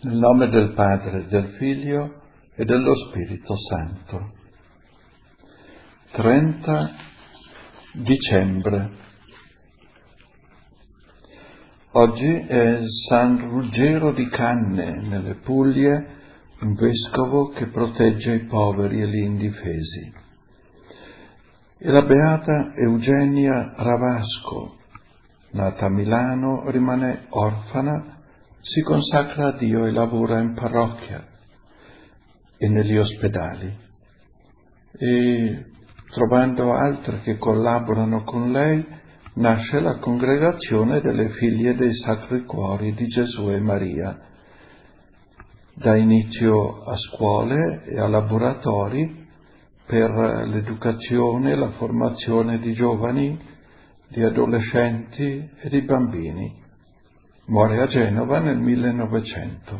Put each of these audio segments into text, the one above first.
Nel nome del Padre, del Figlio e dello Spirito Santo. 30 dicembre. Oggi è San Ruggero di Canne, nelle Puglie, un vescovo che protegge i poveri e gli indifesi. E la beata Eugenia Ravasco, nata a Milano, rimane orfana, si consacra a Dio e lavora in parrocchia e negli ospedali. E trovando altre che collaborano con lei, nasce la congregazione delle figlie dei Sacri Cuori di Gesù e Maria. Dà inizio a scuole e a laboratori per l'educazione e la formazione di giovani, di adolescenti e di bambini. Muore a Genova nel 1900.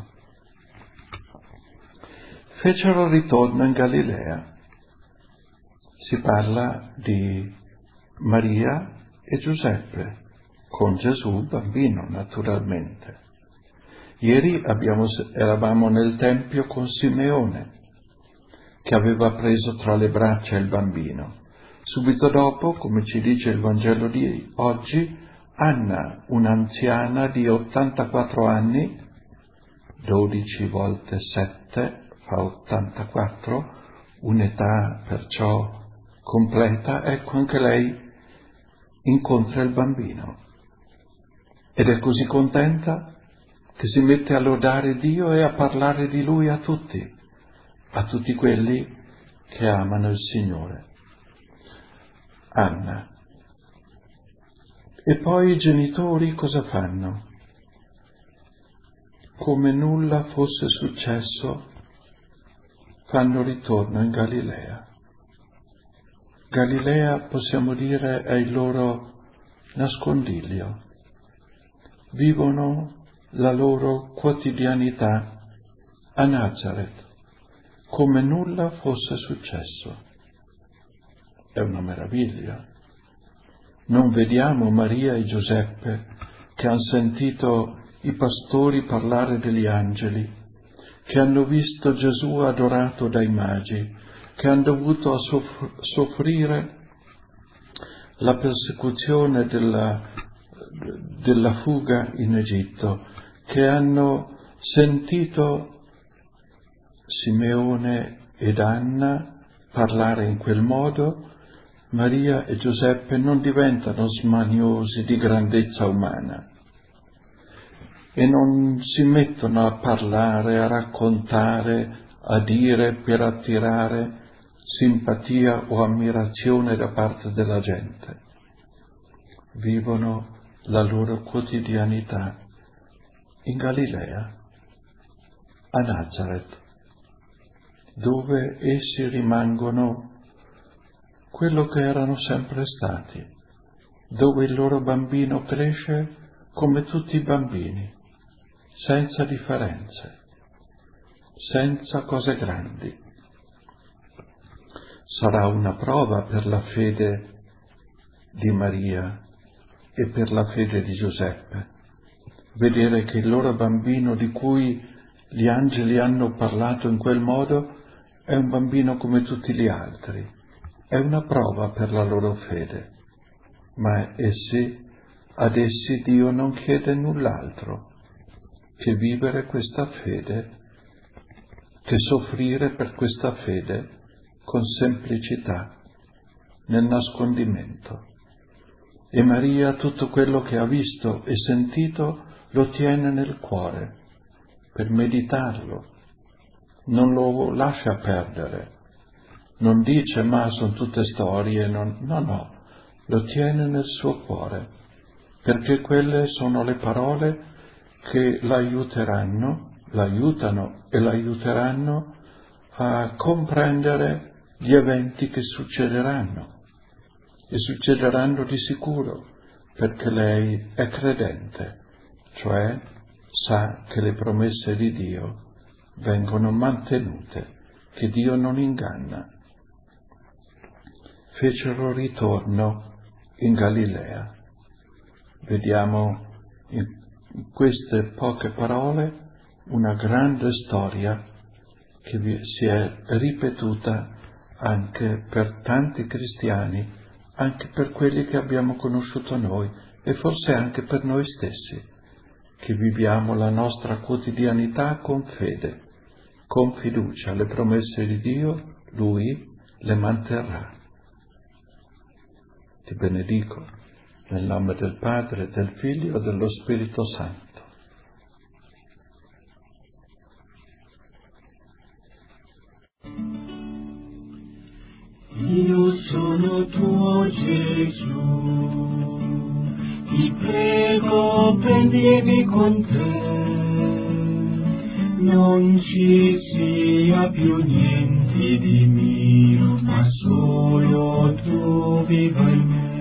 Fecero ritorno in Galilea. Si parla di Maria e Giuseppe, con Gesù bambino naturalmente. Ieri eravamo nel Tempio con Simeone, che aveva preso tra le braccia il bambino. Subito dopo, come ci dice il Vangelo di oggi, Anna, un'anziana di 84 anni, 12 volte 7 fa 84, un'età perciò completa, ecco anche lei incontra il bambino ed è così contenta che si mette a lodare Dio e a parlare di Lui a tutti quelli che amano il Signore. Anna. E poi i genitori cosa fanno? Come nulla fosse successo, fanno ritorno in Galilea. Galilea, possiamo dire, è il loro nascondiglio. Vivono la loro quotidianità a Nazareth, come nulla fosse successo. È una meraviglia. Non vediamo Maria e Giuseppe che hanno sentito i pastori parlare degli angeli, che hanno visto Gesù adorato dai magi, che hanno dovuto soffrire la persecuzione della fuga in Egitto, che hanno sentito Simeone ed Anna parlare in quel modo. Maria e Giuseppe non diventano smaniosi di grandezza umana e non si mettono a parlare, a raccontare, a dire per attirare simpatia o ammirazione da parte della gente. Vivono la loro quotidianità in Galilea, a Nazareth, dove essi rimangono quello che erano sempre stati, dove il loro bambino cresce come tutti i bambini, senza differenze, senza cose grandi. Sarà una prova per la fede di Maria e per la fede di Giuseppe, vedere che il loro bambino di cui gli angeli hanno parlato in quel modo è un bambino come tutti gli altri. È una prova per la loro fede, ma ad essi Dio non chiede null'altro che vivere questa fede, che soffrire per questa fede con semplicità, nel nascondimento. E Maria tutto quello che ha visto e sentito lo tiene nel cuore per meditarlo, non lo lascia perdere. Non dice, ma sono tutte storie, no, lo tiene nel suo cuore, perché quelle sono le parole che l'aiutano e l'aiuteranno a comprendere gli eventi che succederanno, e succederanno di sicuro, perché lei è credente, cioè sa che le promesse di Dio vengono mantenute, che Dio non inganna. Fecero ritorno in Galilea. Vediamo in queste poche parole una grande storia che si è ripetuta anche per tanti cristiani, anche per quelli che abbiamo conosciuto noi e forse anche per noi stessi, che viviamo la nostra quotidianità con fede, con fiducia. Le promesse di Dio, Lui le manterrà. Ti benedico nel nome del Padre, del Figlio e dello Spirito Santo. Io sono tuo Gesù, ti prego prendimi con te, non ci sia più niente di mio, ma solo tu viva in me.